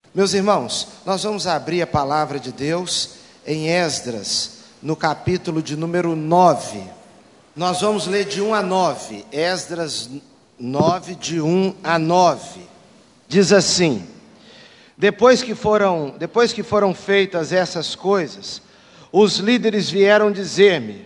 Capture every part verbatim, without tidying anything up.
Meus irmãos, nós vamos abrir a palavra de Deus em Esdras, no capítulo de número nove. Nós vamos ler de um a nove, Esdras nove, de um a nove. Diz assim: depois que foram, depois que foram feitas essas coisas, os líderes vieram dizer-me: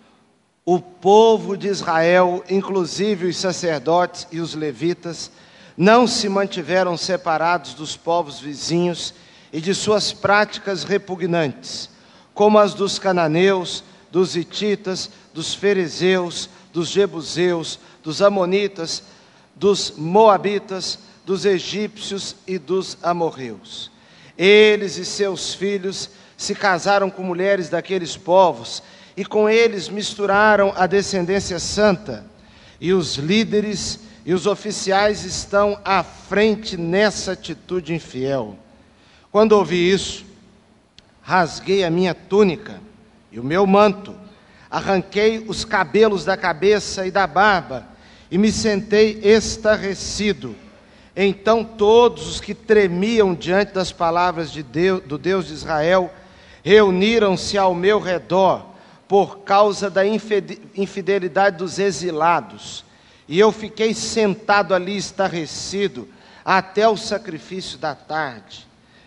o povo de Israel, inclusive os sacerdotes e os levitas, não se mantiveram separados dos povos vizinhos e de suas práticas repugnantes, como as dos cananeus, dos hititas, dos ferezeus, dos jebuseus, dos amonitas, dos moabitas, dos egípcios e dos amorreus. Eles e seus filhos se casaram com mulheres daqueles povos e com eles misturaram a descendência santa, e os líderes e os oficiais estão à frente nessa atitude infiel. Quando ouvi isso, rasguei a minha túnica e o meu manto, arranquei os cabelos da cabeça e da barba e me sentei estarrecido. Então todos os que tremiam diante das palavras de Deus, do Deus de Israel, reuniram-se ao meu redor por causa da infidelidade dos exilados. E eu fiquei sentado ali estarrecido até o sacrifício da tarde.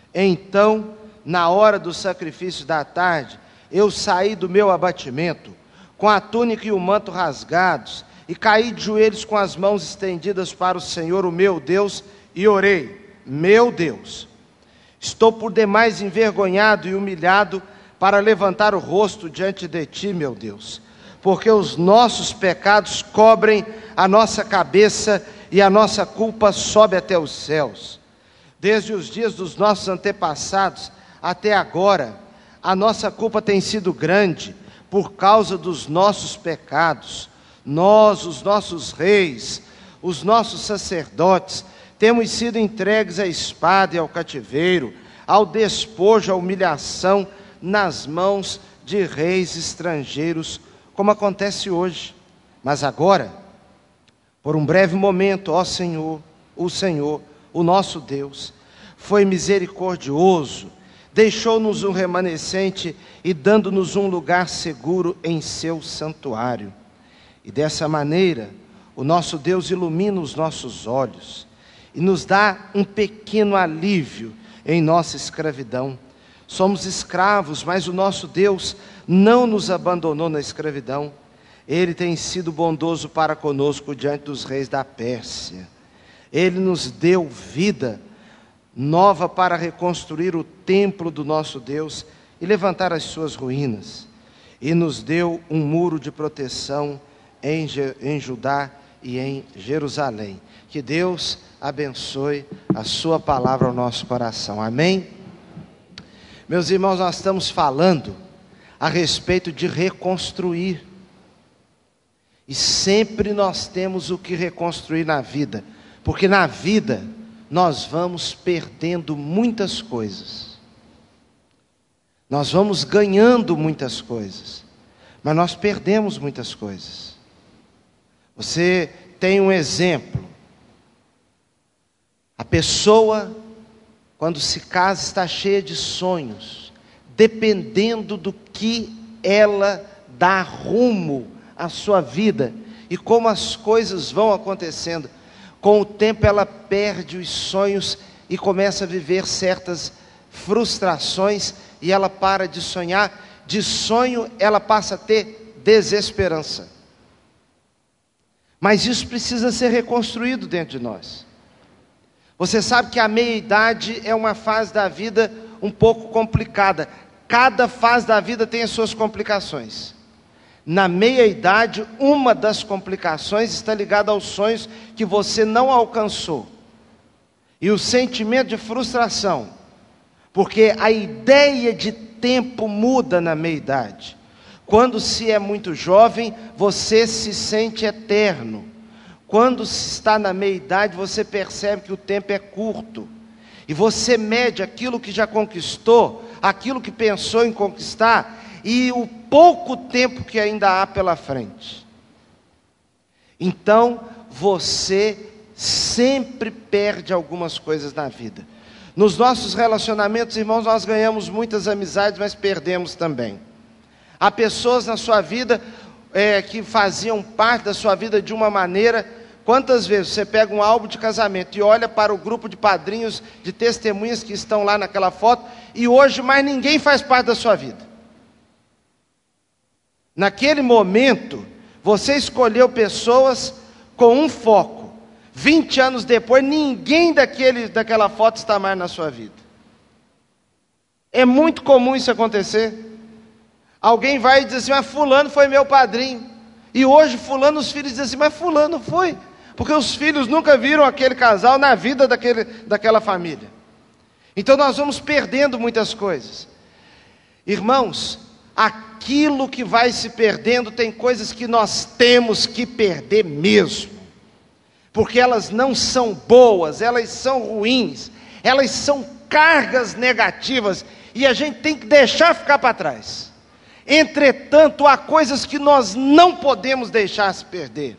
Então, na hora do sacrifício da tarde, eu saí do meu abatimento, com a túnica e o manto rasgados, e caí de joelhos com as mãos estendidas para o Senhor, o meu Deus, e orei: meu Deus, estou por demais envergonhado e humilhado para levantar o rosto diante de ti, meu Deus, porque os nossos pecados cobrem a nossa cabeça e a nossa culpa sobe até os céus. Desde os dias dos nossos antepassados até agora, a nossa culpa tem sido grande por causa dos nossos pecados. Nós, os nossos reis, os nossos sacerdotes, temos sido entregues à espada e ao cativeiro, ao despojo, à humilhação, nas mãos de reis estrangeiros, como acontece hoje. Mas agora, por um breve momento, ó Senhor, o Senhor, o nosso Deus, foi misericordioso, deixou-nos um remanescente e dando-nos um lugar seguro em seu santuário. E dessa maneira, o nosso Deus ilumina os nossos olhos e nos dá um pequeno alívio em nossa escravidão. Somos escravos, mas o nosso Deus não nos abandonou na escravidão. Ele tem sido bondoso para conosco diante dos reis da Pérsia. Ele nos deu vida nova para reconstruir o templo do nosso Deus e levantar as suas ruínas. E nos deu um muro de proteção em, em Judá e em Jerusalém. Que Deus abençoe a sua palavra ao nosso coração. Amém? Meus irmãos, nós estamos falando a respeito de reconstruir. E sempre nós temos o que reconstruir na vida, porque na vida nós vamos perdendo muitas coisas. Nós vamos ganhando muitas coisas, mas nós perdemos muitas coisas. Você tem um exemplo. A pessoa, quando se casa, está cheia de sonhos, dependendo do que ela dá rumo à sua vida e como as coisas vão acontecendo. Com o tempo ela perde os sonhos e começa a viver certas frustrações e ela para de sonhar. De sonho ela passa a ter desesperança. Mas isso precisa ser reconstruído dentro de nós. Você sabe que a meia-idade é uma fase da vida um pouco complicada. Cada fase da vida tem as suas complicações. Na meia-idade, uma das complicações está ligada aos sonhos que você não alcançou. E o sentimento de frustração, porque a ideia de tempo muda na meia-idade. Quando se é muito jovem, você se sente eterno. Quando se está na meia-idade, você percebe que o tempo é curto. E você mede aquilo que já conquistou, aquilo que pensou em conquistar, e o pouco tempo que ainda há pela frente. Então, você sempre perde algumas coisas na vida. Nos nossos relacionamentos, irmãos, nós ganhamos muitas amizades, mas perdemos também. Há pessoas na sua vida é, que faziam parte da sua vida de uma maneira. Quantas vezes você pega um álbum de casamento e olha para o grupo de padrinhos, de testemunhas que estão lá naquela foto, e hoje mais ninguém faz parte da sua vida. Naquele momento, você escolheu pessoas com um foco. vinte anos depois, ninguém daquele, daquela foto está mais na sua vida. É muito comum isso acontecer. Alguém vai e diz assim, mas fulano foi meu padrinho. E hoje fulano, os filhos dizem assim, mas fulano foi. Porque os filhos nunca viram aquele casal na vida daquele, daquela família. Então nós vamos perdendo muitas coisas. Irmãos, aquilo que vai se perdendo, tem coisas que nós temos que perder mesmo. Porque elas não são boas, elas são ruins, elas são cargas negativas, e a gente tem que deixar ficar para trás. Entretanto, há coisas que nós não podemos deixar se perder.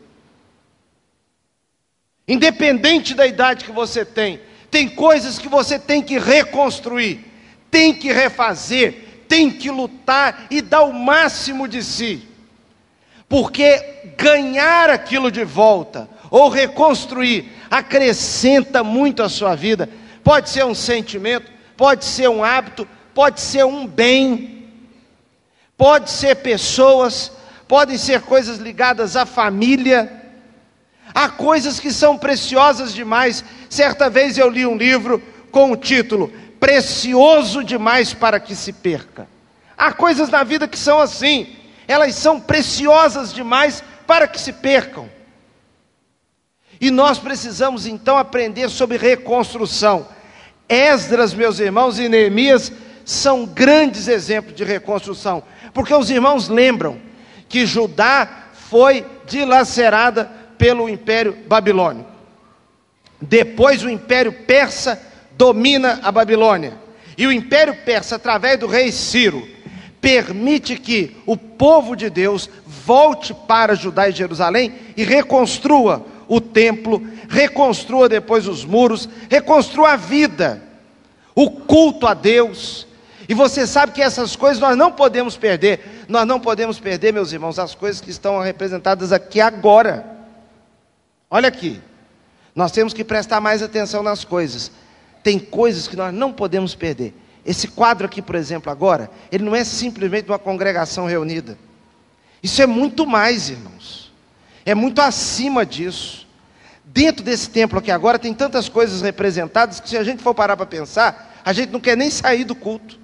Independente da idade que você tem, tem coisas que você tem que reconstruir, tem que refazer, tem que lutar e dar o máximo de si. Porque ganhar aquilo de volta, ou reconstruir, acrescenta muito a sua vida. Pode ser um sentimento, pode ser um hábito, pode ser um bem, pode ser pessoas, podem ser coisas ligadas à família. Há coisas que são preciosas demais. Certa vez eu li um livro com o título Precioso demais para que se perca. Há coisas na vida que são assim, elas são preciosas demais para que se percam. E nós precisamos então aprender sobre reconstrução. Esdras, meus irmãos, e Neemias são grandes exemplos de reconstrução, porque os irmãos lembram que Judá foi dilacerada pelo Império Babilônico. Depois o Império Persa domina a Babilônia, e o Império Persa, através do rei Ciro, permite que o povo de Deus volte para Judá e Jerusalém e reconstrua o templo, reconstrua depois os muros, reconstrua a vida, o culto a Deus. E você sabe que essas coisas nós não podemos perder. Nós não podemos perder, meus irmãos, as coisas que estão representadas aqui agora. Olha aqui, nós temos que prestar mais atenção nas coisas. Tem coisas que nós não podemos perder. Esse quadro aqui, por exemplo, agora, ele não é simplesmente uma congregação reunida. Isso é muito mais, irmãos. É muito acima disso. Dentro desse templo aqui agora tem tantas coisas representadas que, se a gente for parar para pensar, a gente não quer nem sair do culto.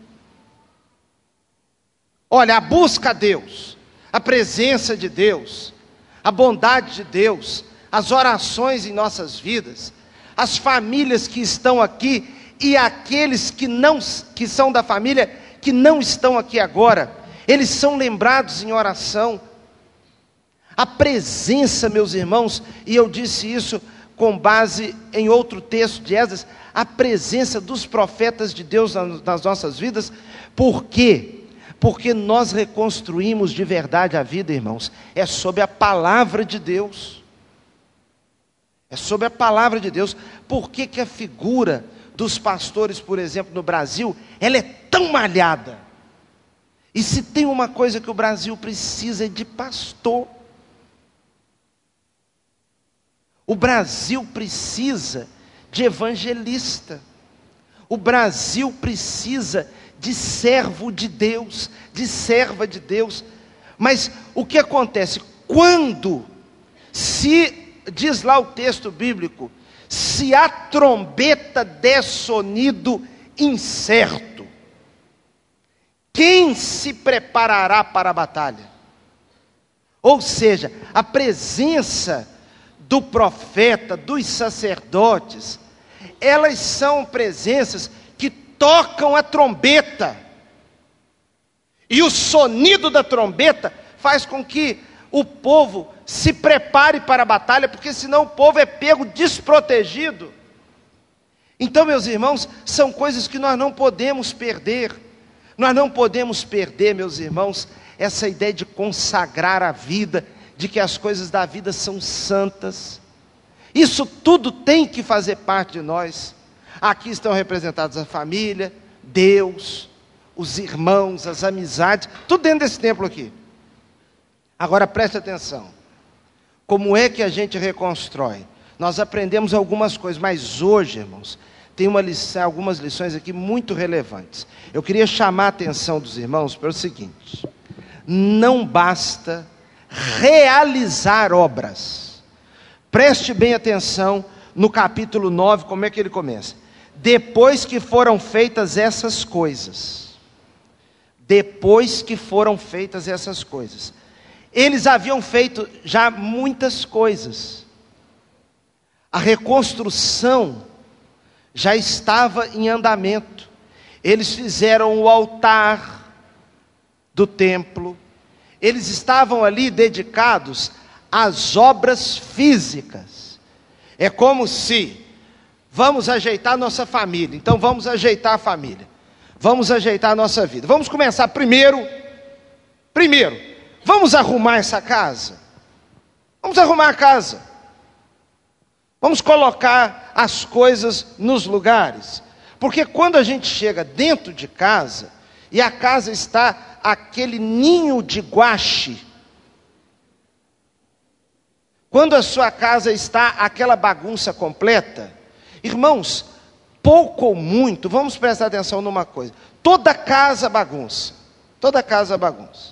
Olha, a busca a Deus, a presença de Deus, a bondade de Deus, as orações em nossas vidas, as famílias que estão aqui e aqueles que não, que são da família, que não estão aqui agora, eles são lembrados em oração. A presença, meus irmãos, e eu disse isso com base em outro texto de Esdras, a presença dos profetas de Deus nas nossas vidas. Por quê? Porque nós reconstruímos de verdade a vida, irmãos, é sobre a palavra de Deus. É sobre a palavra de Deus. Por que que a figura dos pastores, por exemplo, no Brasil, ela é tão malhada? E se tem uma coisa que o Brasil precisa, é de pastor. O Brasil precisa de evangelista. O Brasil precisa de servo de Deus, de serva de Deus. Mas o que acontece? Quando se, diz lá o texto bíblico, se a trombeta der sonido incerto, quem se preparará para a batalha? Ou seja, a presença do profeta, dos sacerdotes, elas são presenças que tocam a trombeta, e o sonido da trombeta faz com que o povo se prepare para a batalha, porque senão o povo é pego desprotegido. Então, meus irmãos, são coisas que nós não podemos perder. Nós não podemos perder, meus irmãos, essa ideia de consagrar a vida, de que as coisas da vida são santas. Isso tudo tem que fazer parte de nós. Aqui estão representados a família, Deus, os irmãos, as amizades, tudo dentro desse templo aqui. Agora preste atenção. Como é que a gente reconstrói? Nós aprendemos algumas coisas, mas hoje, irmãos, tem uma lição, algumas lições aqui muito relevantes. Eu queria chamar a atenção dos irmãos para o seguinte: não basta realizar obras. Preste bem atenção no capítulo nove, como é que ele começa? Depois que foram feitas essas coisas. Depois que foram feitas essas coisas. Eles haviam feito já muitas coisas. A reconstrução já estava em andamento. Eles fizeram o altar do templo. Eles estavam ali dedicados às obras físicas. É como se, vamos ajeitar nossa família. Então vamos ajeitar a família. Vamos ajeitar a nossa vida. Vamos começar primeiro, primeiro, vamos arrumar essa casa. Vamos arrumar a casa. Vamos colocar as coisas nos lugares. Porque quando a gente chega dentro de casa, e a casa está aquele ninho de guache, quando a sua casa está aquela bagunça completa, irmãos, pouco ou muito, vamos prestar atenção numa coisa, toda casa bagunça, toda casa bagunça.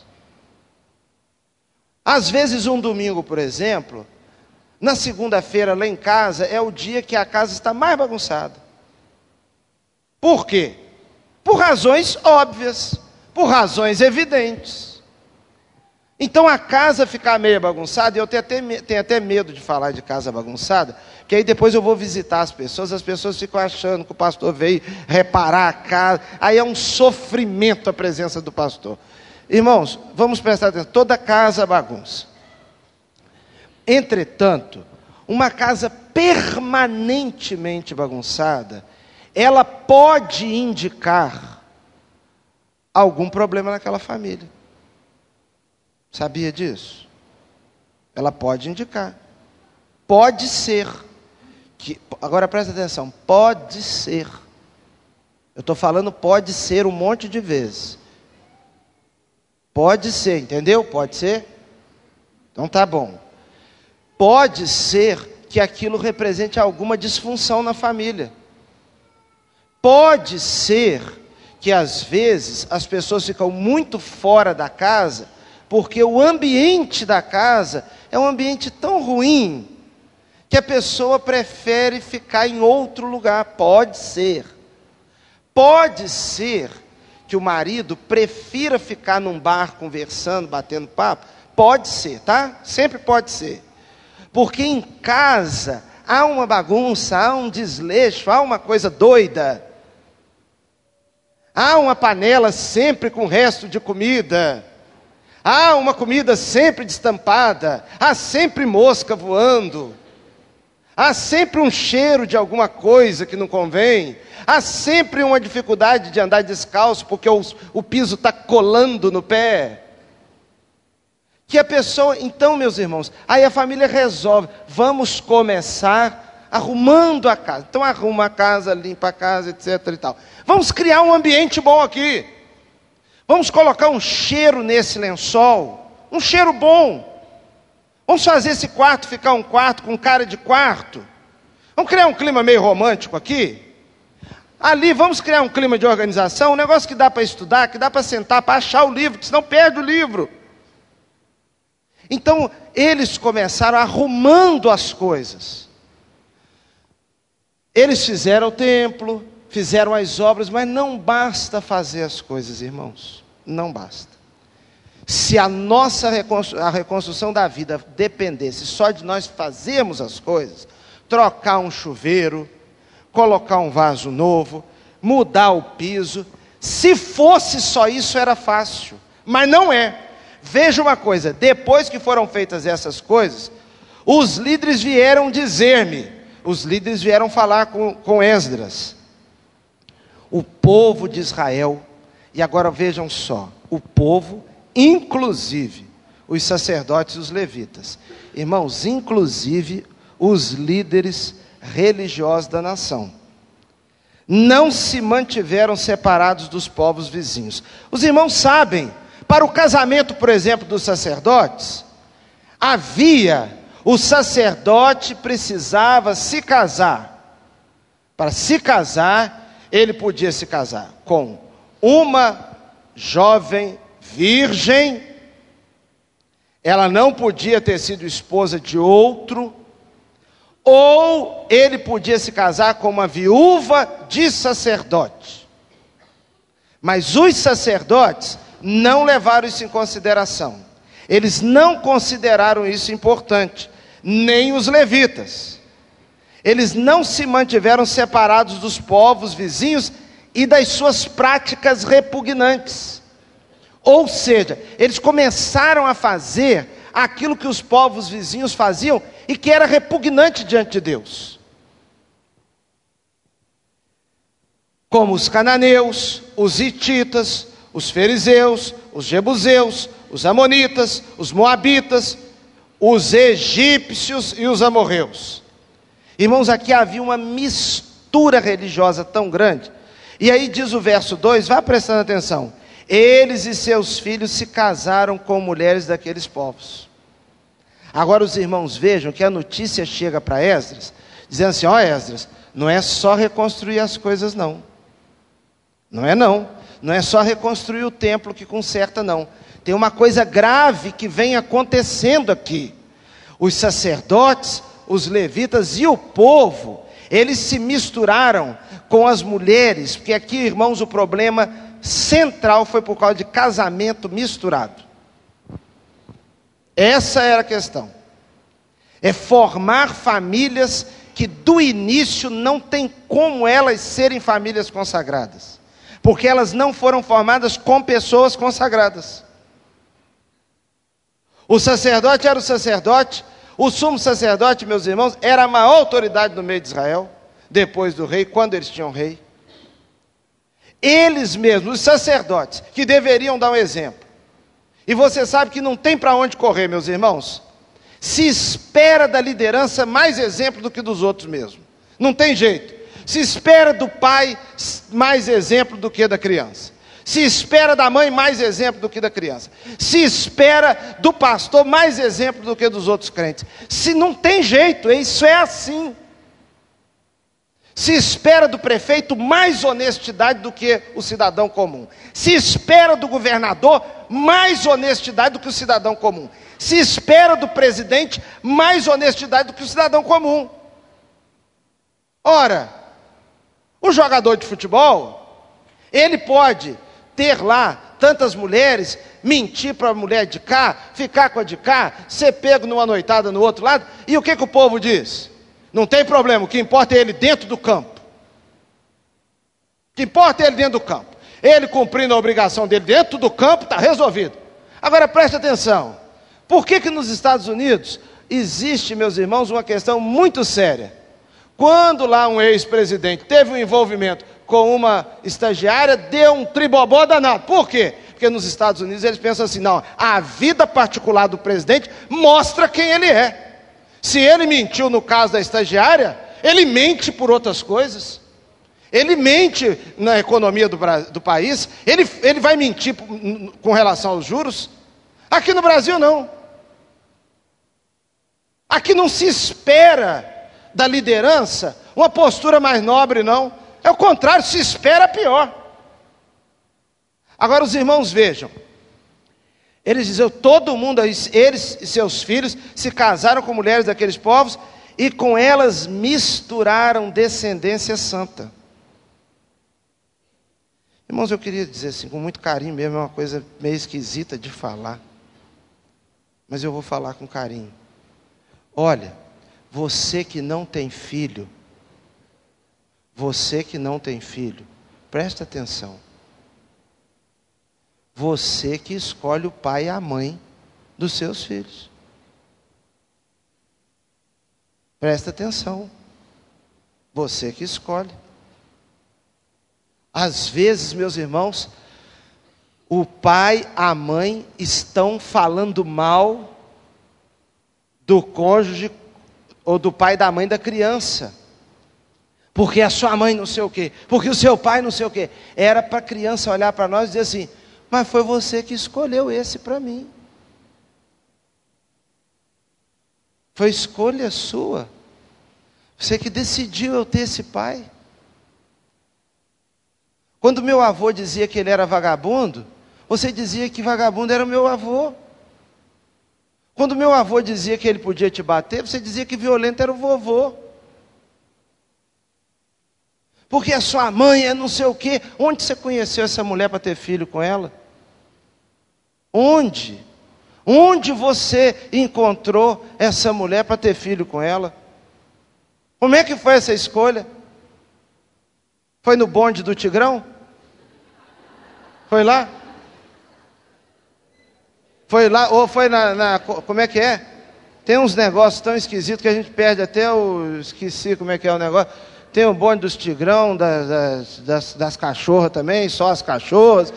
Às vezes um domingo, por exemplo, na segunda-feira lá em casa, é o dia que a casa está mais bagunçada. Por quê? Por razões óbvias, por razões evidentes. Então a casa ficar meio bagunçada, e eu tenho até, tenho até medo de falar de casa bagunçada, porque aí depois eu vou visitar as pessoas, as pessoas ficam achando que o pastor veio reparar a casa, aí é um sofrimento a presença do pastor. Irmãos, vamos prestar atenção, toda casa bagunça. Entretanto, uma casa permanentemente bagunçada, ela pode indicar algum problema naquela família. Sabia disso? Ela pode indicar. Pode ser. Que, agora presta atenção, pode ser. Eu estou falando pode ser um monte de vezes. Pode ser, entendeu? Pode ser? Então tá bom. Pode ser que aquilo represente alguma disfunção na família. Pode ser que às vezes as pessoas ficam muito fora da casa, porque o ambiente da casa é um ambiente tão ruim, que a pessoa prefere ficar em outro lugar. Pode ser. Pode ser que o marido prefira ficar num bar conversando, batendo papo. Pode ser, tá? Sempre pode ser. Porque em casa há uma bagunça, há um desleixo, há uma coisa doida. Há uma panela sempre com resto de comida. Há uma comida sempre destampada. Há sempre mosca voando. Há sempre um cheiro de alguma coisa que não convém. Há sempre uma dificuldade de andar descalço porque o, o piso está colando no pé. Que a pessoa, então meus irmãos, aí a família resolve, vamos começar arrumando a casa. Então arruma a casa, limpa a casa, etc e tal. Vamos criar um ambiente bom aqui. Vamos colocar um cheiro nesse lençol, um cheiro bom. Vamos fazer esse quarto ficar um quarto com cara de quarto. Vamos criar um clima meio romântico aqui. Ali vamos criar um clima de organização, um negócio que dá para estudar, que dá para sentar, para achar o livro, que senão perde o livro. Então, eles começaram arrumando as coisas. Eles fizeram o templo, fizeram as obras, mas não basta fazer as coisas, irmãos. Não basta. Se a nossa reconstru- a reconstrução da vida dependesse só de nós fazermos as coisas, trocar um chuveiro, colocar um vaso novo, mudar o piso, se fosse só isso era fácil, mas não é. Veja uma coisa, depois que foram feitas essas coisas, os líderes vieram dizer-me, os líderes vieram falar com, com Esdras, o povo de Israel, e agora vejam só, o povo, inclusive os sacerdotes e os levitas, irmãos, inclusive os líderes religiosos da nação, não se mantiveram separados dos povos vizinhos. Os irmãos sabem, para o casamento, por exemplo, dos sacerdotes, havia, o sacerdote precisava se casar. Para se casar, ele podia se casar com uma jovem virgem, ela não podia ter sido esposa de outro, ou ele podia se casar com uma viúva de sacerdote. Mas os sacerdotes não levaram isso em consideração. Eles não consideraram isso importante, nem os levitas. Eles não se mantiveram separados dos povos vizinhos e das suas práticas repugnantes. Ou seja, eles começaram a fazer aquilo que os povos vizinhos faziam e que era repugnante diante de Deus. Como os cananeus, os hititas, os fariseus, os jebuseus, os amonitas, os moabitas, os egípcios e os amorreus. Irmãos, aqui havia uma mistura religiosa tão grande. E aí diz o verso dois, vá prestando atenção. Eles e seus filhos se casaram com mulheres daqueles povos. Agora os irmãos vejam que a notícia chega para Esdras, dizendo assim, ó Esdras, não é só reconstruir as coisas não. Não é não. Não é só reconstruir o templo que conserta não. Tem uma coisa grave que vem acontecendo aqui. Os sacerdotes, os levitas e o povo, eles se misturaram com as mulheres, porque aqui, irmãos, o problema central foi por causa de casamento misturado. Essa era a questão. É formar famílias que do início não tem como elas serem famílias consagradas, porque elas não foram formadas com pessoas consagradas. O sacerdote era o sacerdote, o sumo sacerdote, meus irmãos, era a maior autoridade no meio de Israel, depois do rei, quando eles tinham rei. Eles mesmos, os sacerdotes, que deveriam dar um exemplo. E você sabe que não tem para onde correr, meus irmãos. Se espera da liderança mais exemplo do que dos outros mesmo. Não tem jeito. Se espera do pai mais exemplo do que da criança. Se espera da mãe mais exemplo do que da criança. Se espera do pastor mais exemplo do que dos outros crentes. Se não tem jeito, isso é assim. Se espera do prefeito mais honestidade do que o cidadão comum. Se espera do governador mais honestidade do que o cidadão comum. Se espera do presidente mais honestidade do que o cidadão comum. Ora, o jogador de futebol, ele pode ter lá tantas mulheres, mentir para a mulher de cá, ficar com a de cá, ser pego numa noitada no outro lado, e o que, que o povo diz? Não tem problema, o que importa é ele dentro do campo. O que importa é ele dentro do campo. Ele cumprindo a obrigação dele dentro do campo, está resolvido. Agora preste atenção, por que que nos Estados Unidos existe, meus irmãos, uma questão muito séria? Quando lá um ex-presidente teve um envolvimento com uma estagiária, deu um tribobó danado. Por quê? Porque nos Estados Unidos eles pensam assim, não, a vida particular do presidente mostra quem ele é. Se ele mentiu no caso da estagiária, ele mente por outras coisas. Ele mente na economia do, do país, ele, ele vai mentir com relação aos juros. Aqui no Brasil não. Aqui não se espera da liderança uma postura mais nobre, não. É o contrário, se espera pior. Agora os irmãos vejam. Eles dizem, todo mundo, eles e seus filhos se casaram com mulheres daqueles povos e com elas misturaram descendência santa. Irmãos, eu queria dizer assim, com muito carinho mesmo, é uma coisa meio esquisita de falar, mas eu vou falar com carinho. Olha, você que não tem filho, você que não tem filho, presta atenção. Você que escolhe o pai e a mãe dos seus filhos. Presta atenção. Você que escolhe. Às vezes, meus irmãos, o pai, a mãe estão falando mal do cônjuge ou do pai e da mãe da criança. Porque a sua mãe não sei o quê, porque o seu pai não sei o quê. Era para a criança olhar para nós e dizer assim: mas foi você que escolheu esse para mim. Foi escolha sua. Você que decidiu eu ter esse pai. Quando meu avô dizia que ele era vagabundo, você dizia que vagabundo era o meu avô. Quando meu avô dizia que ele podia te bater, você dizia que violento era o vovô. Porque a sua mãe é não sei o quê. Onde você conheceu essa mulher para ter filho com ela? Onde? Onde você encontrou essa mulher para ter filho com ela? Como é que foi essa escolha? Foi no bonde do Tigrão? Foi lá? Foi lá, ou foi na, na... Como é que é? Tem uns negócios tão esquisitos que a gente perde até o... Esqueci como é que é o negócio. Tem o bonde dos Tigrão, das, das, das, das cachorras também, só as cachorras.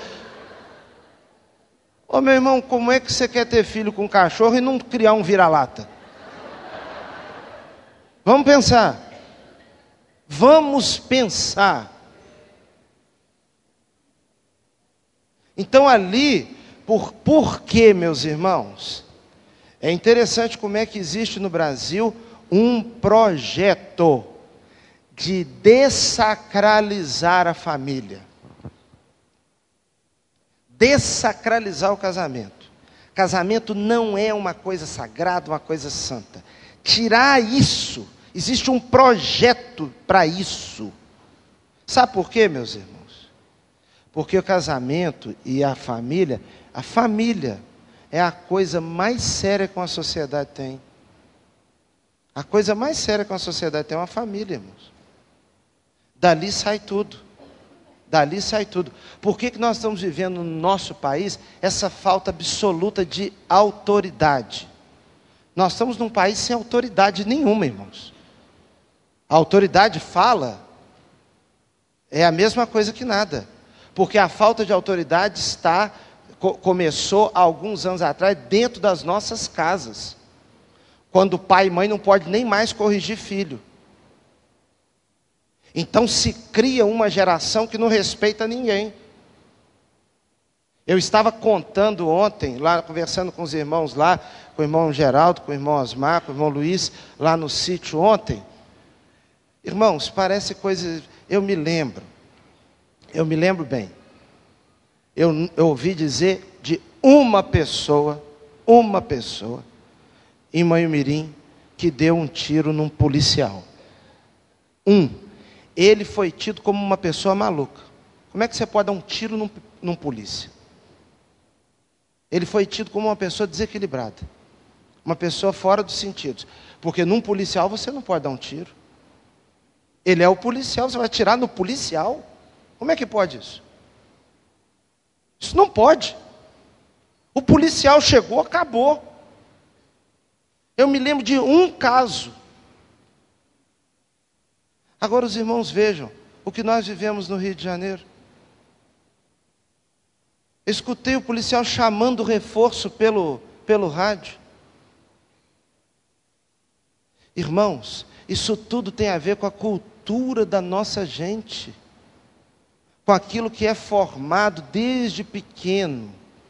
Ô meu irmão, como é que você quer ter filho com cachorro e não criar um vira-lata? Vamos pensar. Vamos pensar. Então ali, por, por quê, meus irmãos? É interessante como é que existe no Brasil um projeto de dessacralizar a família. Dessacralizar o casamento. Casamento não é uma coisa sagrada, uma coisa santa. Tirar isso. Existe um projeto para isso. Sabe por quê, meus irmãos? Porque o casamento e a família, a família é a coisa mais séria que uma sociedade tem. A coisa mais séria que uma sociedade tem é uma família, irmãos. Dali sai tudo. Dali sai tudo. Por que que nós estamos vivendo no nosso país essa falta absoluta de autoridade? Nós estamos num país sem autoridade nenhuma, irmãos. A autoridade fala, é a mesma coisa que nada. Porque a falta de autoridade está, co- começou há alguns anos atrás, dentro das nossas casas. Quando pai e mãe não podem nem mais corrigir filho. Então se cria uma geração que não respeita ninguém. Eu estava contando ontem, lá conversando com os irmãos lá, com o irmão Geraldo, com o irmão Osmar, com o irmão Luiz, lá no sítio ontem. Irmãos, parece coisa, eu me lembro, eu me lembro bem. Eu, eu ouvi dizer de uma pessoa, uma pessoa, em Manhumirim, que deu um tiro num policial. Um. Ele foi tido como uma pessoa maluca. Como é que você pode dar um tiro num, num polícia? Ele foi tido como uma pessoa desequilibrada. Uma pessoa fora dos sentidos. Porque num policial você não pode dar um tiro. Ele é o policial, você vai atirar no policial? Como é que pode isso? Isso não pode. O policial chegou, acabou. Eu me lembro de um caso. Agora os irmãos vejam o que nós vivemos no Rio de Janeiro. Escutei o policial chamando reforço pelo, pelo rádio. Irmãos, isso tudo tem a ver com a cultura da nossa gente. Com aquilo que é formado desde pequeno.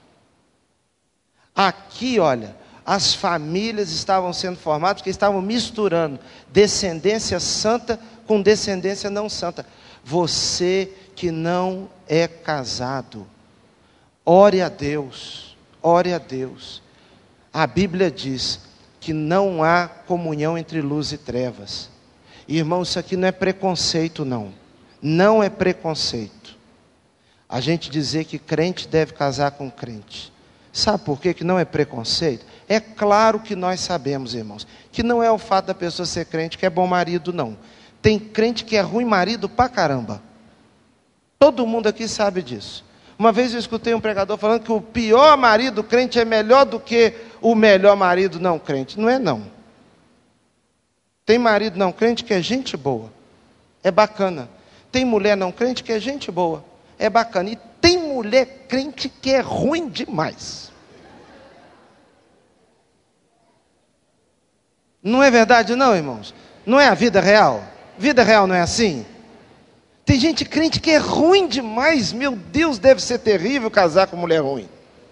Aqui, olha, as famílias estavam sendo formadas porque estavam misturando descendência santa com descendência não santa. Você que não é casado, ore a Deus, ore a Deus. A Bíblia diz que não há comunhão entre luz e trevas. Irmão, isso aqui não é preconceito não, não é preconceito. A gente dizer que crente deve casar com crente. Sabe por que que não é preconceito? É claro que nós sabemos, irmãos, que não é o fato da pessoa ser crente que é bom marido não. Tem crente que é ruim marido pra caramba. Todo mundo aqui sabe disso. Uma vez eu escutei um pregador falando que o pior marido crente é melhor do que o melhor marido não crente. Não é não. Tem marido não crente que é gente boa. É bacana. Tem mulher não crente que é gente boa. É bacana. E tem mulher crente que é ruim demais. Não é verdade não, irmãos? Não é a vida real? Vida real não é assim? Tem gente crente que é ruim demais. Meu Deus, deve ser terrível casar com mulher ruim.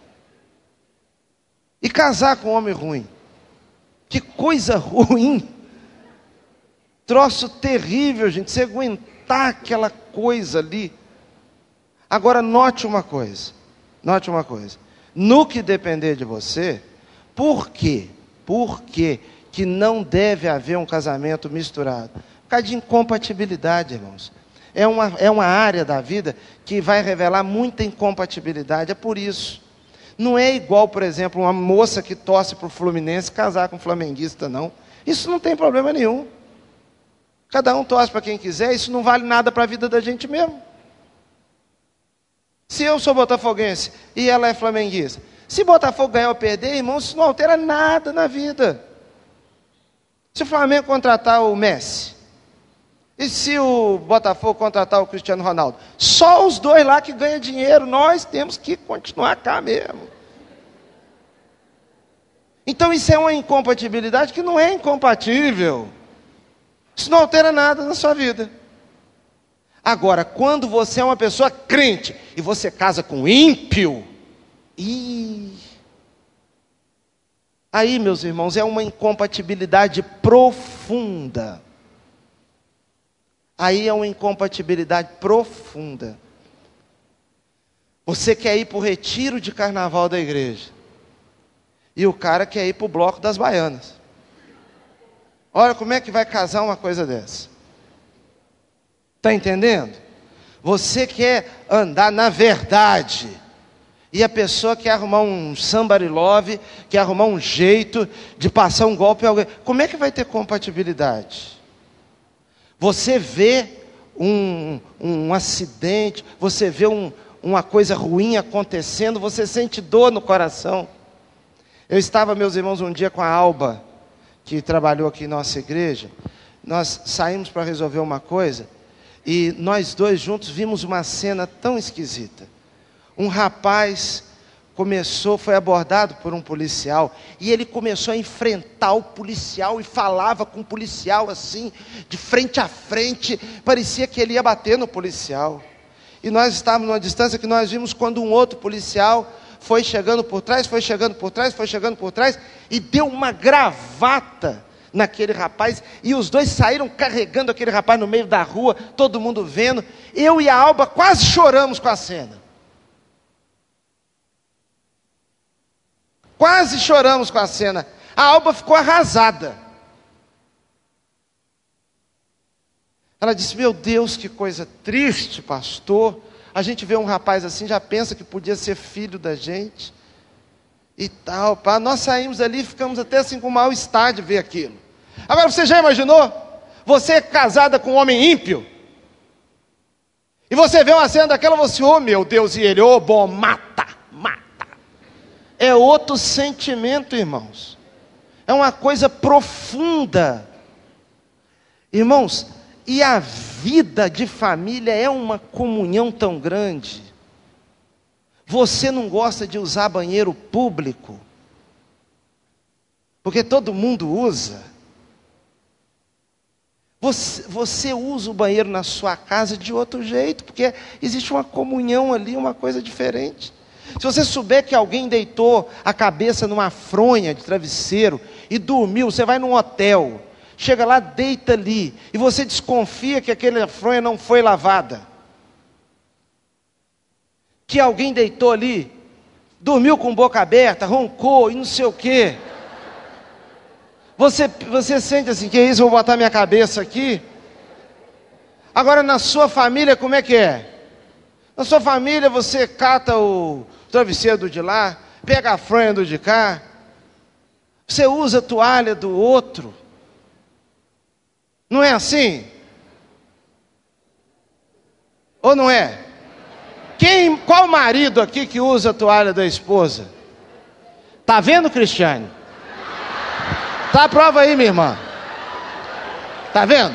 E casar com homem ruim. Que coisa ruim. Troço terrível, gente. Você aguentar aquela coisa ali. Agora, note uma coisa. Note uma coisa. No que depender de você, por quê? Por quê que não deve haver um casamento misturado? Por causa de incompatibilidade, irmãos. É uma, é uma área da vida que vai revelar muita incompatibilidade. É por isso. Não é igual, por exemplo, uma moça que torce para o Fluminense casar com um flamenguista, não. Isso não tem problema nenhum. Cada um torce para quem quiser, isso não vale nada para a vida da gente mesmo. Se eu sou botafoguense e ela é flamenguista, se Botafogo ganhar ou perder, irmão, isso não altera nada na vida. Se o Flamengo contratar o Messi, e se o Botafogo contratar o Cristiano Ronaldo, só os dois lá que ganham dinheiro, nós temos que continuar cá mesmo. Então isso é uma incompatibilidade que não é incompatível. Isso não altera nada na sua vida. Agora, quando você é uma pessoa crente e você casa com ímpio, e aí, meus irmãos, é uma incompatibilidade profunda. Aí é uma incompatibilidade profunda. Você quer ir para o retiro de carnaval da igreja, e o cara quer ir para o bloco das baianas. Olha como é que vai casar uma coisa dessa. Está entendendo? Você quer andar na verdade, e a pessoa quer arrumar um somebody love, quer arrumar um jeito de passar um golpe em alguém. Como é que vai ter compatibilidade? Você vê um, um acidente, você vê um, uma coisa ruim acontecendo, você sente dor no coração. Eu estava, meus irmãos, um dia com a Alba, que trabalhou aqui em nossa igreja. Nós saímos para resolver uma coisa, e nós dois juntos vimos uma cena tão esquisita. Um rapaz começou, foi abordado por um policial, e ele começou a enfrentar o policial, e falava com o policial assim, de frente a frente, parecia que ele ia bater no policial. E nós estávamos numa distância que nós vimos quando um outro policial foi chegando por trás, foi chegando por trás, foi chegando por trás, e deu uma gravata naquele rapaz, e os dois saíram carregando aquele rapaz no meio da rua, todo mundo vendo. Eu e a Alba quase choramos com a cena. Quase choramos com a cena. A Alba ficou arrasada. Ela disse: meu Deus, que coisa triste, pastor. A gente vê um rapaz assim, já pensa que podia ser filho da gente. E tal, pá. Nós saímos ali e ficamos até assim com mal-estar de ver aquilo. Agora, você já imaginou? Você é casada com um homem ímpio, e você vê uma cena daquela, você, oh meu Deus, e ele, oh bom, mata, mata. É outro sentimento, irmãos. É uma coisa profunda. Irmãos, e a vida de família é uma comunhão tão grande. Você não gosta de usar banheiro público, porque todo mundo usa. Você, você usa o banheiro na sua casa de outro jeito, porque existe uma comunhão ali, uma coisa diferente. Se você souber que alguém deitou a cabeça numa fronha de travesseiro e dormiu, você vai num hotel, chega lá, deita ali, e você desconfia que aquela fronha não foi lavada, que alguém deitou ali, dormiu com boca aberta, roncou e não sei o quê. Você, você sente assim, que é isso, vou botar minha cabeça aqui. Agora, na sua família, como é que é? Na sua família, você cata o travesseiro do de lá, pega a fronha do de cá, você usa a toalha do outro. Não é assim? Ou não é? Quem, qual marido aqui que usa a toalha da esposa? Tá vendo, Cristiane? Tá a prova aí, minha irmã. Tá vendo?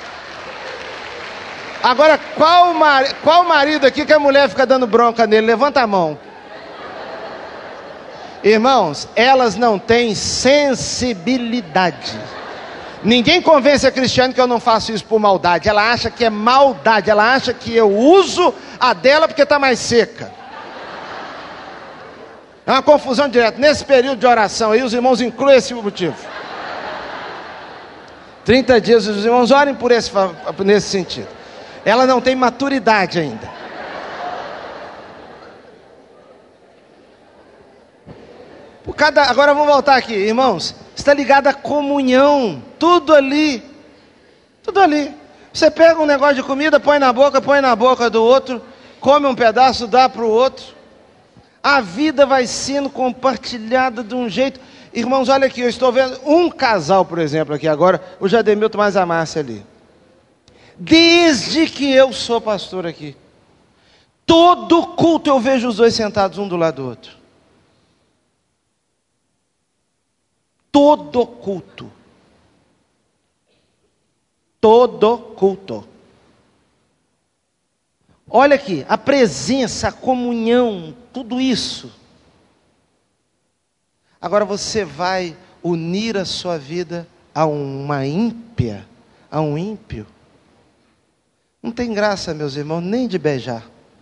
Agora, qual, mar... qual marido aqui que a mulher fica dando bronca nele? Levanta a mão. Irmãos, elas não têm sensibilidade. Ninguém convence a Cristiane que eu não faço isso por maldade. Ela acha que é maldade. Ela acha que eu uso a dela porque está mais seca. É uma confusão direta. Nesse período de oração aí, os irmãos incluem esse motivo. trinta dias, os irmãos orem por esse, nesse sentido. Ela não tem maturidade ainda. Por cada, agora vamos voltar aqui, irmãos. Está ligado à comunhão. Tudo ali. Tudo ali. Você pega um negócio de comida, põe na boca, põe na boca do outro, come um pedaço, dá para o outro. A vida vai sendo compartilhada de um jeito. Irmãos, olha aqui, eu estou vendo um casal, por exemplo, aqui agora, o Jademilton mais a Márcia ali. Desde que eu sou pastor aqui, todo culto eu vejo os dois sentados um do lado do outro. Todo culto. Todo culto. Olha aqui, a presença, a comunhão, tudo isso. Agora você vai unir a sua vida a uma ímpia, a um ímpio. Não tem graça, meus irmãos, nem de beijar.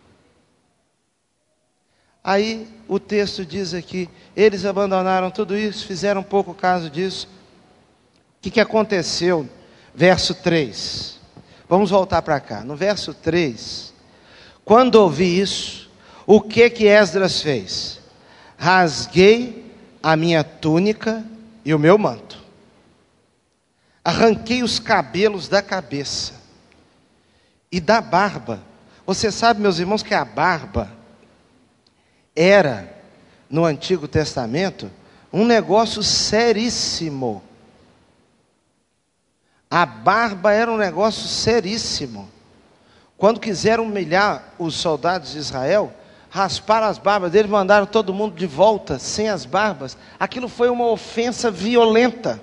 Aí o texto diz aqui, eles abandonaram tudo isso, fizeram pouco caso disso. O que, que aconteceu? Verso três. Vamos voltar para cá. No verso três, quando ouvi isso, o que que Esdras fez? Rasguei a minha túnica e o meu manto. Arranquei os cabelos da cabeça e da barba. Você sabe, meus irmãos, que a barba era, no Antigo Testamento, um negócio seríssimo. A barba era um negócio seríssimo. Quando quiseram humilhar os soldados de Israel, rasparam as barbas deles, mandaram todo mundo de volta, sem as barbas. Aquilo foi uma ofensa violenta.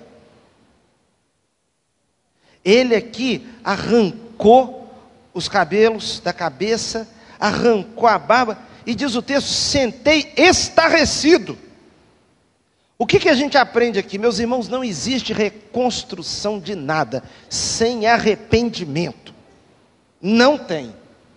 Ele aqui arrancou os cabelos da cabeça, arrancou a barba, e diz o texto, sentei estarrecido. O que, que a gente aprende aqui? Meus irmãos, não existe reconstrução de nada sem arrependimento. Não tem.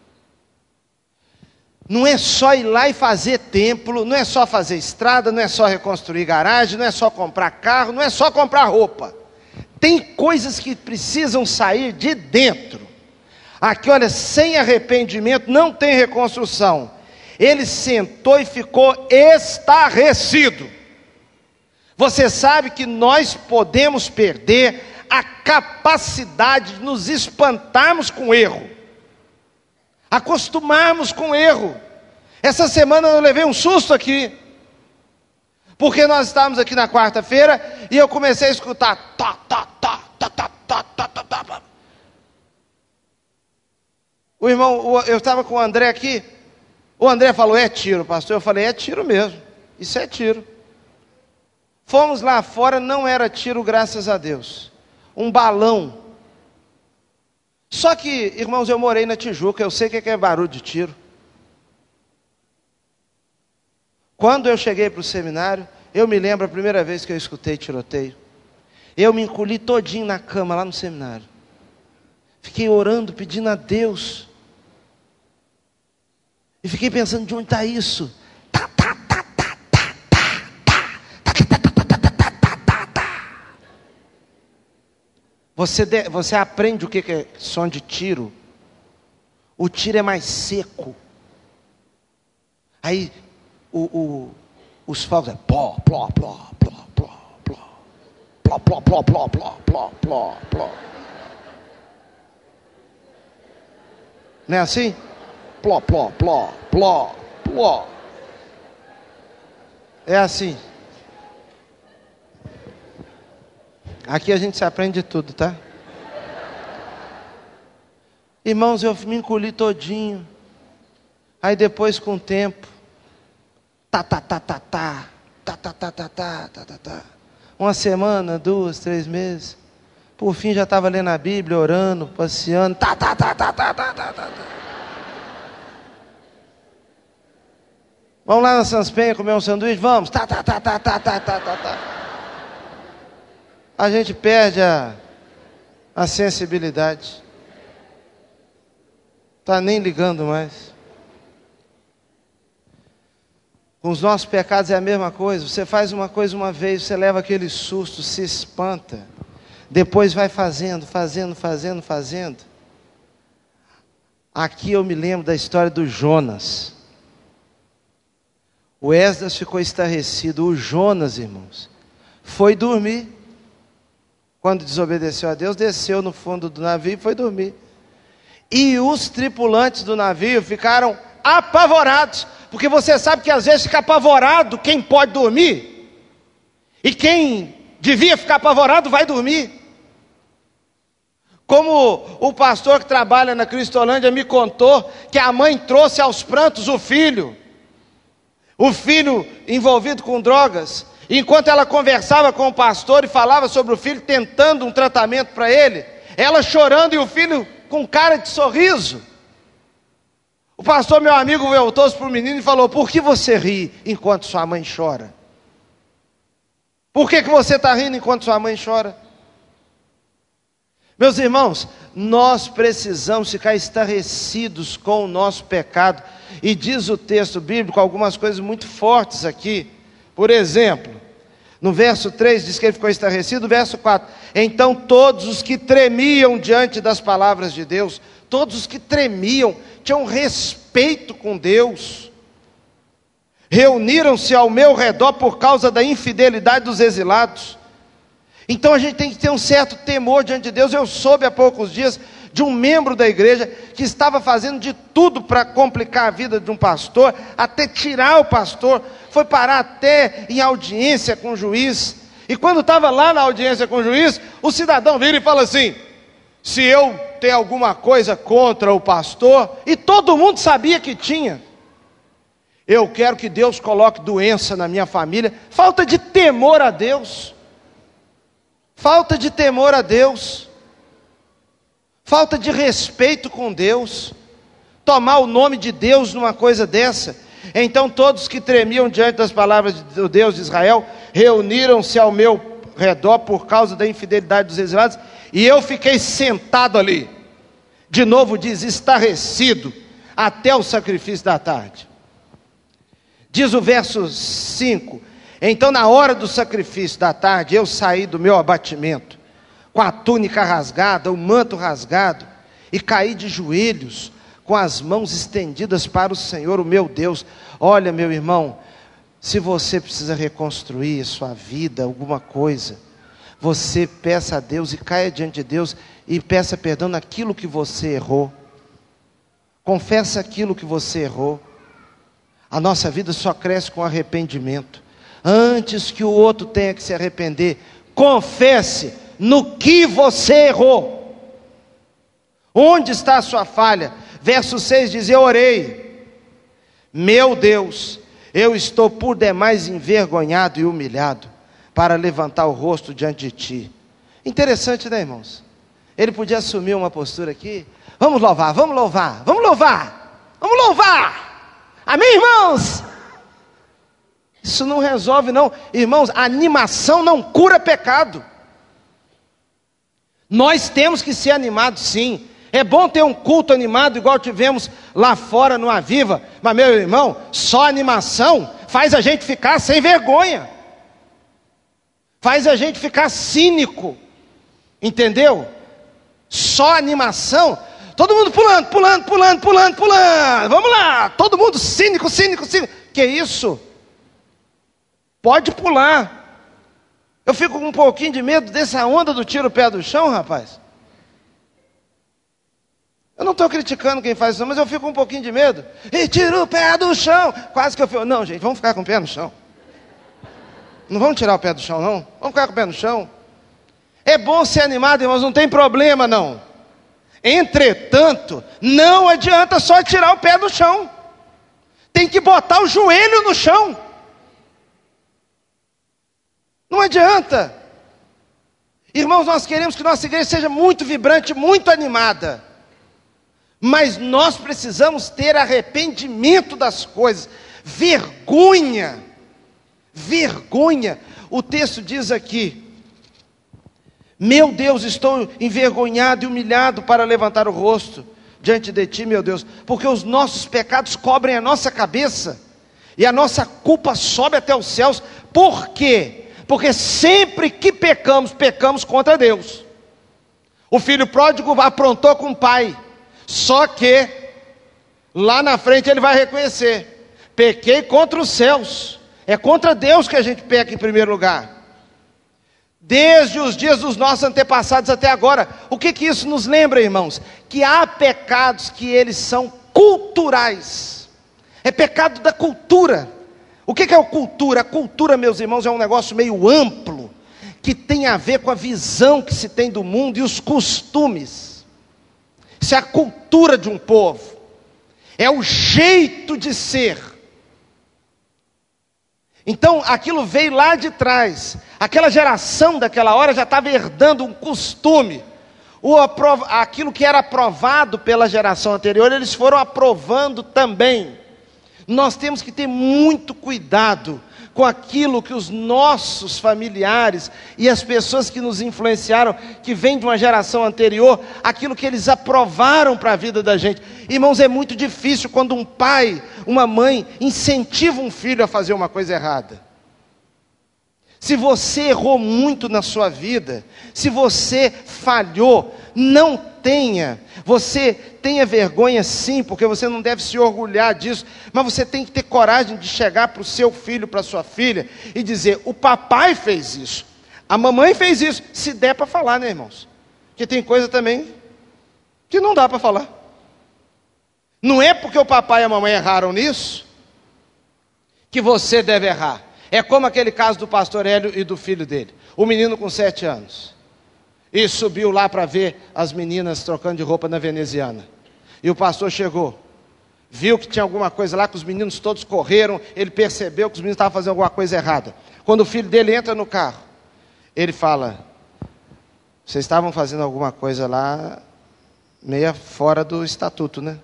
Não é só ir lá e fazer templo, não é só fazer estrada, não é só reconstruir garagem, não é só comprar carro, não é só comprar roupa. Tem coisas que precisam sair de dentro. Aqui, olha, sem arrependimento não tem reconstrução. Ele sentou e ficou estarrecido. Você sabe que nós podemos perder a capacidade de nos espantarmos com o erro, acostumarmos com o erro. Essa semana eu levei um susto aqui, porque nós estávamos aqui na quarta-feira e eu comecei a escutar tá, tá, tá, tá, tá, tá, tá, tá, tá. O irmão, eu estava com o André aqui, o André falou, é tiro, pastor. Eu falei, é tiro mesmo, isso é tiro. Fomos lá fora, não era tiro, graças a Deus. Um balão. Só que, irmãos, eu morei na Tijuca, eu sei o que é barulho de tiro. Quando eu cheguei para o seminário, eu me lembro a primeira vez que eu escutei tiroteio. Eu me encolhi todinho na cama lá no seminário. Fiquei orando, pedindo a Deus. E fiquei pensando, de onde está isso? Tá, tá, tá, tá, tá, tá, tá, tá, tá, tá, tá, tá, tá, tá. Você, de, você aprende o que é som de tiro. O tiro é mais seco. Aí o, o, os fogos é pló, pló, pló, pló, pló, pló, pló, pló, pló, pló, pló, pló, pló, pló. Não é assim? Pló, pló, pló, pló, pló. É assim. Aqui a gente se aprende de tudo, tá? Irmãos, eu me encolhi todinho. Aí depois, com o tempo, tá, tá, tá, tá, tá, tá, tá, tá, tá, tá, tá, tá, tá. Uma semana, duas, três meses. Por fim já estava lendo a Bíblia, orando, passeando. Tá, tá, tá, tá, tá, tá, tá, tá. Vamos lá na Sanspenha comer um sanduíche? Vamos. Tá, tá, tá, tá, tá, tá, tá, tá, tá. A gente perde a, a sensibilidade. Está nem ligando mais. Com os nossos pecados é a mesma coisa. Você faz uma coisa uma vez, você leva aquele susto, se espanta. Depois vai fazendo, fazendo, fazendo, fazendo. Aqui eu me lembro da história do Jonas. O Esdras ficou estarrecido. O Jonas, irmãos, foi dormir. Quando desobedeceu a Deus, desceu no fundo do navio e foi dormir. E os tripulantes do navio ficaram apavorados. Porque você sabe que às vezes fica apavorado quem pode dormir. E quem devia ficar apavorado vai dormir. Como o pastor que trabalha na Cristolândia me contou, que a mãe trouxe aos prantos o filho. O filho envolvido com drogas. Enquanto ela conversava com o pastor e falava sobre o filho, tentando um tratamento para ele, ela chorando e o filho com cara de sorriso. O pastor, meu amigo, voltou-se para o menino e falou: por que você ri enquanto sua mãe chora? Por que, que você está rindo enquanto sua mãe chora? Meus irmãos, nós precisamos ficar estarrecidos com o nosso pecado. E diz o texto bíblico algumas coisas muito fortes aqui. Por exemplo, no verso três diz que ele ficou estarrecido. Verso quatro: então todos os que tremiam diante das palavras de Deus, todos os que tremiam, tinham respeito com Deus, reuniram-se ao meu redor por causa da infidelidade dos exilados. Então a gente tem que ter um certo temor diante de Deus. Eu soube há poucos dias de um membro da igreja que estava fazendo de tudo para complicar a vida de um pastor, até tirar o pastor, foi parar até em audiência com o juiz. E quando estava lá na audiência com o juiz, o cidadão vira e fala assim: se eu tenho alguma coisa contra o pastor, e todo mundo sabia que tinha, eu quero que Deus coloque doença na minha família. Falta de temor a Deus. Falta de temor a Deus. Falta de respeito com Deus. Tomar o nome de Deus numa coisa dessa. Então todos que tremiam diante das palavras do Deus de Israel reuniram-se ao meu redor por causa da infidelidade dos exilados, e eu fiquei sentado ali. De novo diz, estarrecido, até o sacrifício da tarde. Diz o verso cinco: então na hora do sacrifício da tarde, eu saí do meu abatimento, com a túnica rasgada, o manto rasgado, e caí de joelhos, com as mãos estendidas para o Senhor, o meu Deus. Olha, meu irmão, se você precisa reconstruir a sua vida, alguma coisa, você peça a Deus e caia diante de Deus e peça perdão naquilo que você errou. Confessa aquilo que você errou. A nossa vida só cresce com arrependimento. Antes que o outro tenha que se arrepender, confesse no que você errou. Onde está a sua falha? Verso seis diz: eu orei, meu Deus, eu estou por demais envergonhado e humilhado para levantar o rosto diante de ti. Interessante, né, irmãos? Ele podia assumir uma postura aqui: vamos louvar, vamos louvar, vamos louvar, vamos louvar, amém, irmãos? Isso não resolve não, irmãos. A animação não cura pecado. Nós temos que ser animados sim. É bom ter um culto animado igual tivemos lá fora no Aviva, mas meu irmão, só animação faz a gente ficar sem vergonha, faz a gente ficar cínico, entendeu? Só animação, todo mundo pulando, pulando, pulando, pulando, pulando, vamos lá, todo mundo cínico, cínico, cínico, que isso? Pode pular. Eu fico com um pouquinho de medo dessa onda do tiro o pé do chão, rapaz. Eu não estou criticando quem faz isso, mas eu fico com um pouquinho de medo. E tira o pé do chão. Quase que eu fico, não, gente, vamos ficar com o pé no chão. Não vamos tirar o pé do chão, não. Vamos ficar com o pé no chão. É bom ser animado, irmãos, não tem problema, não. Entretanto, não adianta só tirar o pé do chão. Tem que botar o joelho no chão. Não adianta. Irmãos, nós queremos que nossa igreja seja muito vibrante, muito animada. Mas nós precisamos ter arrependimento das coisas. Vergonha. Vergonha. O texto diz aqui: Meu Deus, estou envergonhado e humilhado para levantar o rosto diante de ti, meu Deus, porque os nossos pecados cobrem a nossa cabeça, e a nossa culpa sobe até os céus. Por quê? Porque sempre que pecamos, pecamos contra Deus. O filho pródigo aprontou com o pai, só que lá na frente ele vai reconhecer: pequei contra os céus. É contra Deus que a gente peca em primeiro lugar. Desde os dias dos nossos antepassados até agora. O que que isso nos lembra, irmãos? Que há pecados que eles são culturais. É pecado da cultura. O que que é a cultura? A cultura, meus irmãos, é um negócio meio amplo, que tem a ver com a visão que se tem do mundo e os costumes. Isso é a cultura de um povo. É o jeito de ser. Então aquilo veio lá de trás. Aquela geração daquela hora já estava herdando um costume. O aprov... Aquilo que era aprovado pela geração anterior, eles foram aprovando também. Nós temos que ter muito cuidado com aquilo que os nossos familiares e as pessoas que nos influenciaram, que vêm de uma geração anterior, aquilo que eles aprovaram para a vida da gente. Irmãos, é muito difícil quando um pai, uma mãe incentiva um filho a fazer uma coisa errada. Se você errou muito na sua vida, se você falhou, não tenha, você tenha vergonha sim, porque você não deve se orgulhar disso, mas você tem que ter coragem de chegar para o seu filho, para a sua filha, e dizer: o papai fez isso, a mamãe fez isso, se der para falar, né, irmãos? Porque tem coisa também que não dá para falar. Não é porque o papai e a mamãe erraram nisso, que você deve errar. É como aquele caso do pastor Hélio e do filho dele, o menino com sete anos, e subiu lá para ver as meninas trocando de roupa na veneziana, e o pastor chegou, viu que tinha alguma coisa lá, que os meninos todos correram, ele percebeu que os meninos estavam fazendo alguma coisa errada. Quando o filho dele entra no carro, ele fala: vocês estavam fazendo alguma coisa lá, meia fora do estatuto, né?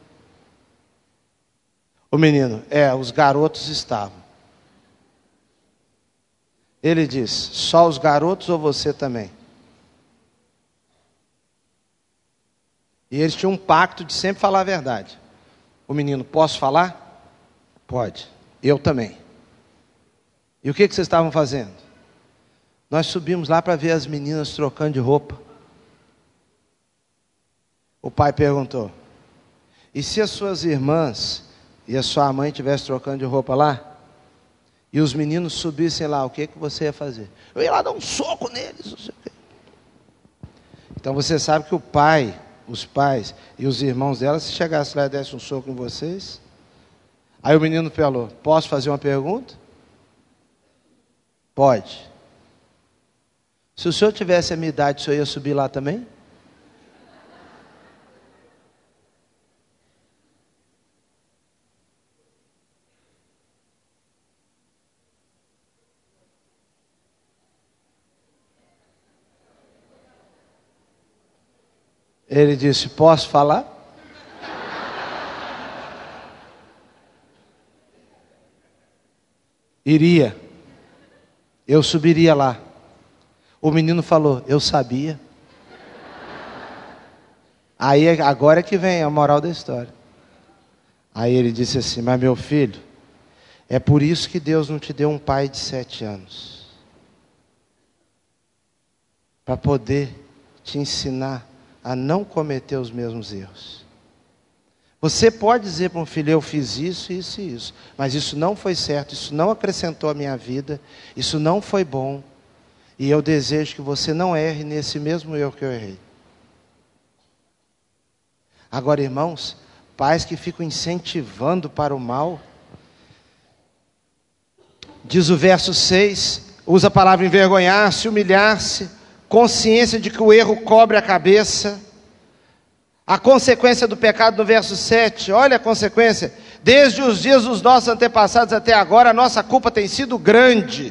O menino: é, os garotos estavam. Ele diz: só os garotos ou você também? E eles tinham um pacto de sempre falar a verdade. O menino: posso falar? Pode. Eu também. E o que que vocês estavam fazendo? Nós subimos lá para ver as meninas trocando de roupa. O pai perguntou: e se as suas irmãs e a sua mãe estivessem trocando de roupa lá, e os meninos subissem lá, o que que você ia fazer? Eu ia lá dar um soco neles, não sei o quê. Então você sabe que o pai, os pais e os irmãos dela, se chegasse lá e desse um soco em vocês. Aí o menino falou: posso fazer uma pergunta? Pode. Se o senhor tivesse a minha idade, o senhor ia subir lá também? Ele disse: posso falar? Iria. Eu subiria lá. O menino falou: eu sabia. Aí agora é que vem a moral da história. Aí ele disse assim: mas meu filho, é por isso que Deus não te deu um pai de sete anos, para poder te ensinar a não cometer os mesmos erros. Você pode dizer para um filho: eu fiz isso, isso e isso, mas isso não foi certo, isso não acrescentou à minha vida, isso não foi bom, e eu desejo que você não erre nesse mesmo erro que eu errei. Agora, irmãos, pais que ficam incentivando para o mal, diz o verso seis, usa a palavra envergonhar-se, humilhar-se, consciência de que o erro cobre a cabeça. A consequência do pecado no verso sete, olha a consequência: desde os dias dos nossos antepassados até agora, a nossa culpa tem sido grande,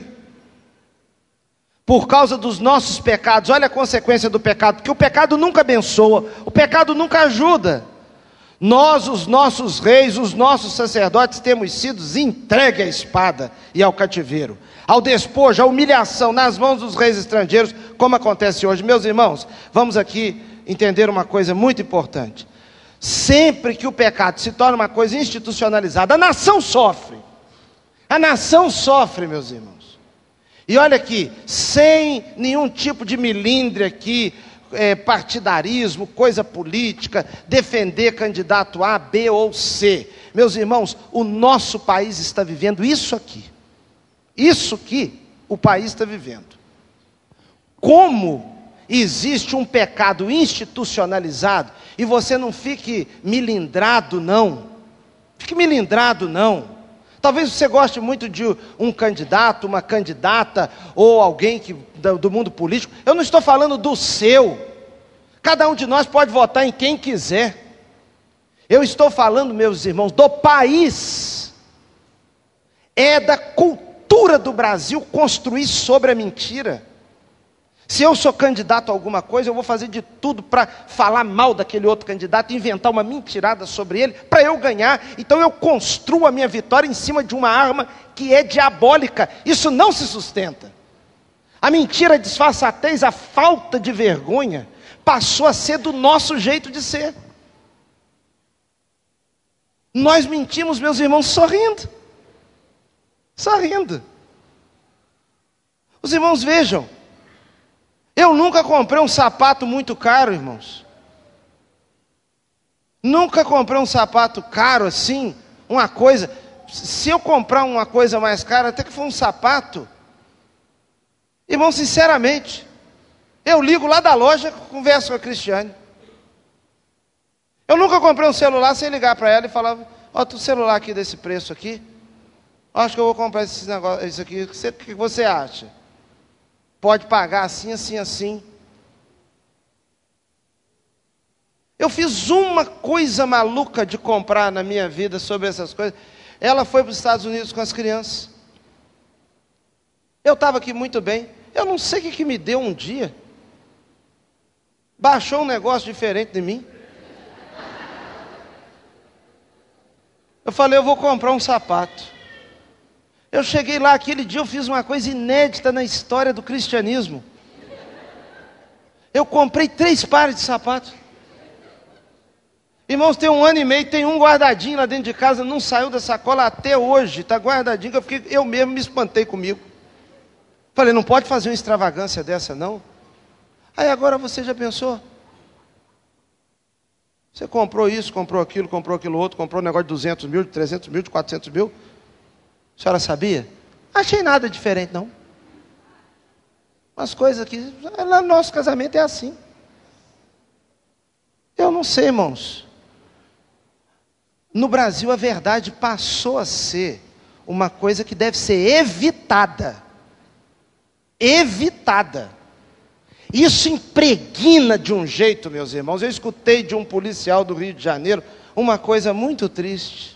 por causa dos nossos pecados. Olha a consequência do pecado, porque o pecado nunca abençoa, o pecado nunca ajuda. Nós, os nossos reis, os nossos sacerdotes, temos sido entregues à espada e ao cativeiro, ao despojo, à humilhação, nas mãos dos reis estrangeiros, como acontece hoje. Meus irmãos, vamos aqui entender uma coisa muito importante. Sempre que o pecado se torna uma coisa institucionalizada, a nação sofre. A nação sofre, meus irmãos. E olha aqui, sem nenhum tipo de milindre aqui, é, partidarismo, coisa política, defender candidato A, B ou C. Meus irmãos, o nosso país está vivendo isso aqui. Isso que o país está vivendo. Como existe um pecado institucionalizado, e você não fique milindrado não, fique milindrado não, talvez você goste muito de um candidato, uma candidata, ou alguém que, do, do mundo político, eu não estou falando do seu, cada um de nós pode votar em quem quiser, eu estou falando, meus irmãos, do país, é da cultura do Brasil construir sobre a mentira. Se eu sou candidato a alguma coisa, eu vou fazer de tudo para falar mal daquele outro candidato, inventar uma mentirada sobre ele, para eu ganhar. Então eu construo a minha vitória em cima de uma arma que é diabólica. Isso não se sustenta. A mentira, a disfarçatez, a falta de vergonha, passou a ser do nosso jeito de ser. Nós mentimos, meus irmãos, sorrindo. Sorrindo. Os irmãos vejam, eu nunca comprei um sapato muito caro, irmãos. Nunca comprei um sapato caro assim, uma coisa. Se eu comprar uma coisa mais cara, até que for um sapato, irmão, sinceramente, eu ligo lá da loja, converso com a Cristiane. Eu nunca comprei um celular sem ligar para ela e falar: ó, tu celular aqui desse preço aqui, acho que eu vou comprar esse negócio, isso aqui, o que você acha? Pode pagar assim, assim, assim. Eu fiz uma coisa maluca de comprar na minha vida sobre essas coisas. Ela foi para os Estados Unidos com as crianças. Eu estava aqui muito bem. Eu não sei o que, que me deu um dia. Baixou um negócio diferente de mim. Eu falei, eu vou comprar um sapato. Eu cheguei lá, aquele dia eu fiz uma coisa inédita na história do cristianismo. Eu comprei três pares de sapatos. Irmãos, tem um ano e meio, tem um guardadinho lá dentro de casa, não saiu da sacola até hoje, está guardadinho, que eu, fiquei, eu mesmo me espantei comigo. Falei, não pode fazer uma extravagância dessa não? Aí agora você já pensou? Você comprou isso, comprou aquilo, comprou aquilo outro, comprou um negócio de duzentos mil, de trezentos mil, de quatrocentos mil. A senhora sabia? Achei nada diferente, não. Umas coisas que, lá no nosso casamento é assim. Eu não sei, irmãos. No Brasil a verdade passou a ser uma coisa que deve ser evitada. Evitada. Isso impregna de um jeito, meus irmãos. Eu escutei de um policial do Rio de Janeiro uma coisa muito triste.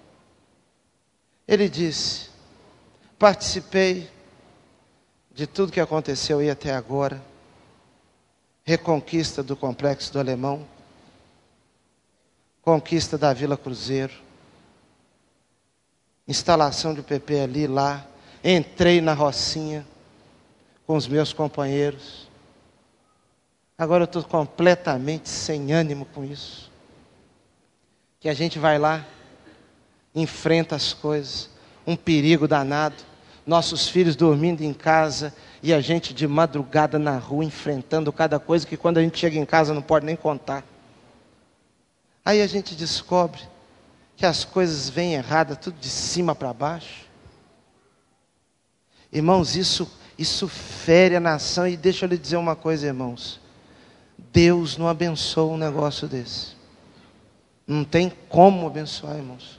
Ele disse: participei de tudo que aconteceu aí até agora. Reconquista do Complexo do Alemão. Conquista da Vila Cruzeiro. Instalação de P P ali, lá. Entrei na Rocinha com os meus companheiros. Agora eu estou completamente sem ânimo com isso. Que a gente vai lá, enfrenta as coisas, um perigo danado, nossos filhos dormindo em casa e a gente de madrugada na rua enfrentando cada coisa que quando a gente chega em casa não pode nem contar. Aí a gente descobre que as coisas vêm erradas, tudo de cima para baixo. Irmãos, isso, isso fere a nação. E deixa eu lhe dizer uma coisa, irmãos, Deus não abençoa um negócio desse. Não tem como abençoar, irmãos.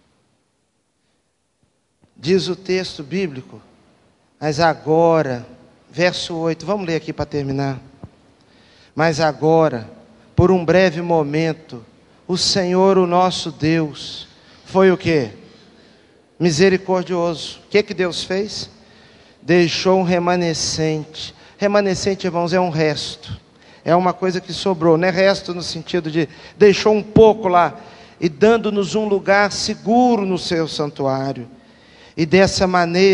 Diz o texto bíblico, mas agora, verso oito, vamos ler aqui para terminar. Mas agora, por um breve momento, o Senhor, o nosso Deus, foi o quê? Misericordioso. O que que Deus fez? Deixou um remanescente. Remanescente, irmãos, é um resto. É uma coisa que sobrou, não é resto no sentido de deixou um pouco lá, e dando-nos um lugar seguro no seu santuário. E dessa maneira,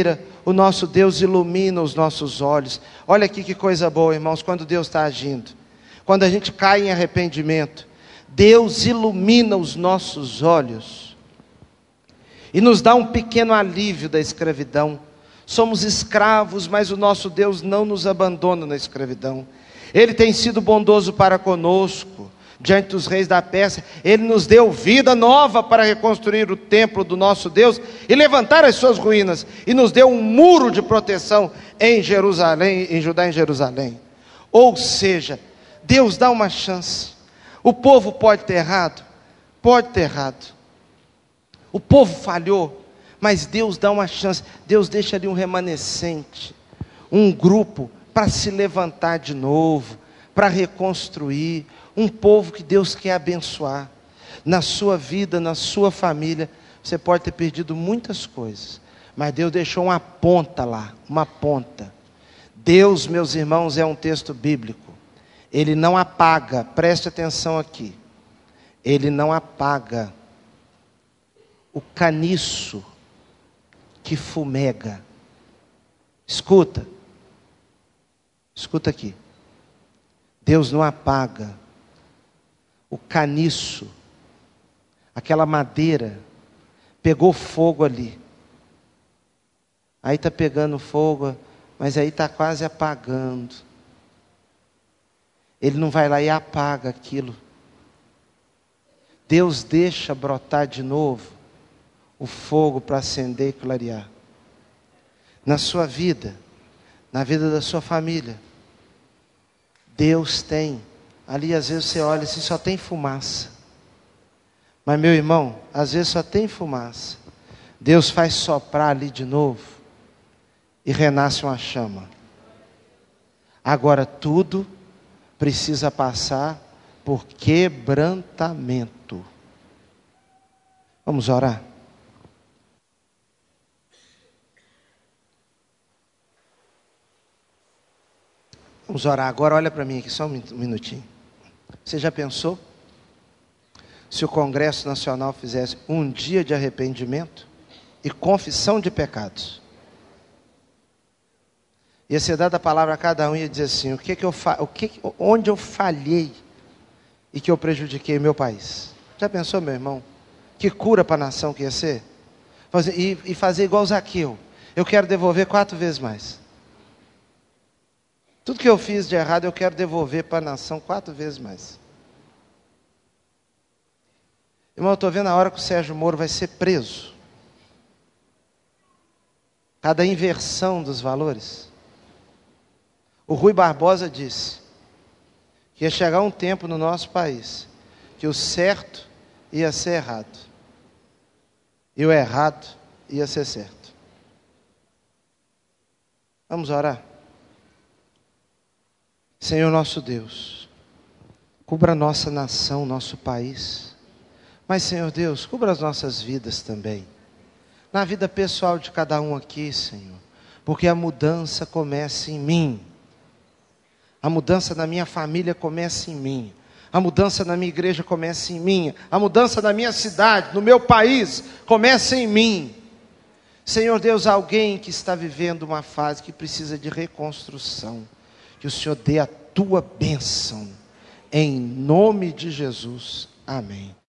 o nosso Deus ilumina os nossos olhos. Olha aqui que coisa boa, irmãos, quando Deus está agindo. Quando a gente cai em arrependimento, Deus ilumina os nossos olhos e nos dá um pequeno alívio da escravidão. Somos escravos, mas o nosso Deus não nos abandona na escravidão. Ele tem sido bondoso para conosco, diante dos reis da Pérsia. Ele nos deu vida nova para reconstruir o templo do nosso Deus e levantar as suas ruínas, e nos deu um muro de proteção em Jerusalém, em Judá e em Jerusalém. Ou seja, Deus dá uma chance. O povo pode ter errado? Pode ter errado. O povo falhou, mas Deus dá uma chance. Deus deixa ali um remanescente, um grupo para se levantar de novo, para reconstruir, um povo que Deus quer abençoar. Na sua vida, na sua família, você pode ter perdido muitas coisas, mas Deus deixou uma ponta lá, uma ponta. Deus, meus irmãos, é um texto bíblico. Ele não apaga, preste atenção aqui, Ele não apaga o caniço que fumega. Escuta, escuta aqui. Deus não apaga o caniço, aquela madeira, pegou fogo ali. Aí está pegando fogo, mas aí está quase apagando. Ele não vai lá e apaga aquilo. Deus deixa brotar de novo o fogo para acender e clarear. Na sua vida, na vida da sua família, Deus tem, ali às vezes você olha assim, só tem fumaça. Mas meu irmão, às vezes só tem fumaça. Deus faz soprar ali de novo e renasce uma chama. Agora tudo precisa passar por quebrantamento. Vamos orar? Vamos orar agora. Olha para mim aqui só um minutinho. Você já pensou se o Congresso Nacional fizesse um dia de arrependimento e confissão de pecados? Ia ser dada a palavra a cada um e ia dizer assim: o que que eu fa o que, onde eu falhei e que eu prejudiquei meu país? Já pensou, meu irmão? Que cura para a nação que ia ser? Fazer, e, e fazer igual Zaqueu. Eu quero devolver quatro vezes mais. Tudo que eu fiz de errado eu quero devolver para a nação quatro vezes mais. Irmão, eu estou vendo a hora que o Sérgio Moro vai ser preso. Cada inversão dos valores. O Rui Barbosa disse que ia chegar um tempo no nosso país que o certo ia ser errado e o errado ia ser certo. Vamos orar? Senhor nosso Deus, cubra a nossa nação, nosso país, mas Senhor Deus, cubra as nossas vidas também, na vida pessoal de cada um aqui, Senhor, porque a mudança começa em mim. A mudança na minha família começa em mim. A mudança na minha igreja começa em mim. A mudança na minha cidade, no meu país, começa em mim. Senhor Deus, alguém que está vivendo uma fase que precisa de reconstrução, que o Senhor dê a tua bênção. Em nome de Jesus. Amém.